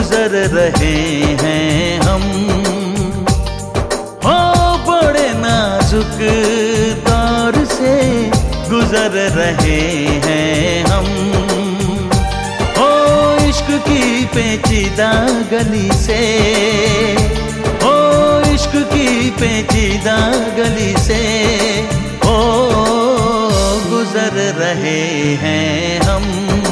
गुजर रहे हैं हम। हो बड़े नाजुक दौर से गुजर रहे हैं हम। हो इश्क की पेचीदा गली से, हो इश्क की पेचीदा गली से ओ गुजर रहे हैं हम।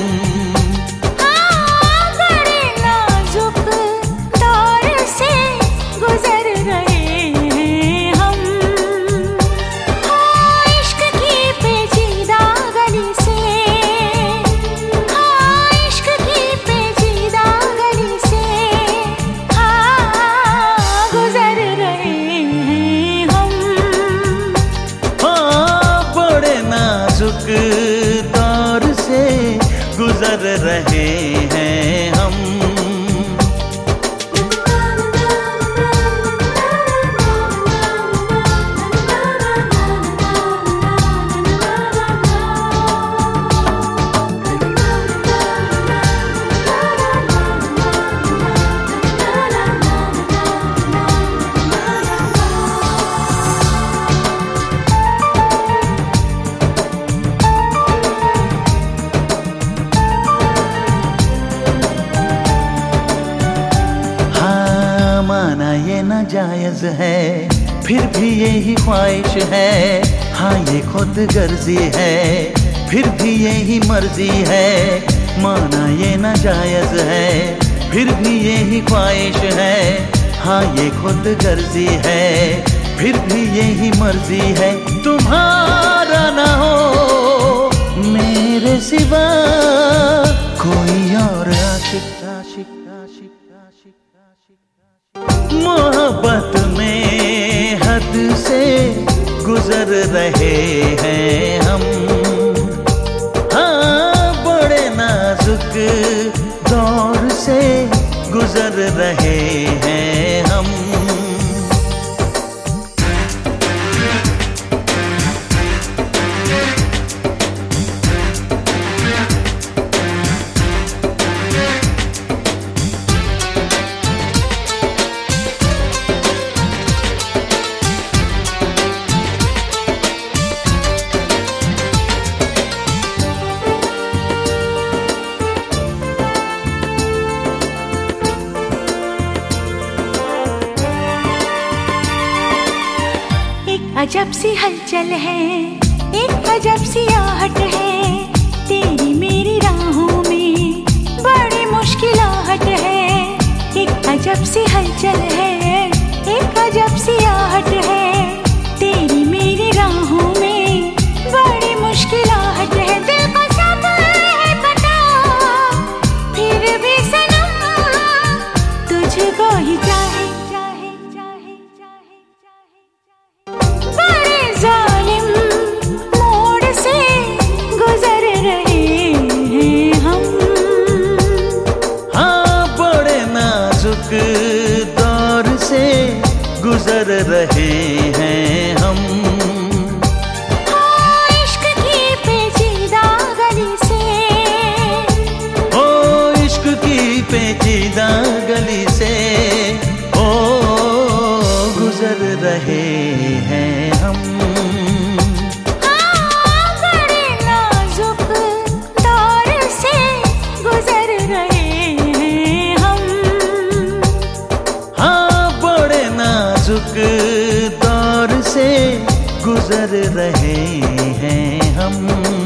बड़े नाजुक दौर से गुजर रहे हैं हम। हो इश्क की पेचीदा गली से, हो इश्क की पेचीदा गली से गुजर रहे हैं हम। बड़े नाजुक दौर से गुजर रहे हैं हम। माना ये नाजायज है, फिर भी यही ख्वाहिश है। हाँ ये खुद गर्जी है, फिर भी यही मर्जी है। माना ये नाजायज है, फिर भी यही ख्वाहिश है। हाँ ये खुद गर्जी है, फिर भी यही मर्जी है। तुम्हारा ना हो मेरे सिवा कोई और आशिक आशिक आशिक आशिक आशिक। मोहब्बत में हद से गुजर रहे हैं हम। हाँ बड़े नाजुक दौर से गुजर रहे हैं हम। अजब सी हलचल है, एक अजब सी आहट है। तेरी मेरी राहों में बड़ी मुश्किलाहट है। एक अजब सी हलचल है, एक अजब सी आहट है। तेरी मेरी राहों में बड़ी मुश्किलाहट है। दिल को सब है पता, फिर भी सनम तुझको ही चाहे। जालिम मोड़ से गुजर रहे हैं हम। हाँ बड़े नाजुक दौर से गुजर रहे हैं हम। इश्क की पेचीदा गली से, ओ इश्क की पेचीदा गली से ओ गुजर रहे हैं हम। बड़े नाजुक दौर से गुजर रहे हैं हम। हाँ बड़े नाजुक दौर से गुजर रहे हैं हम।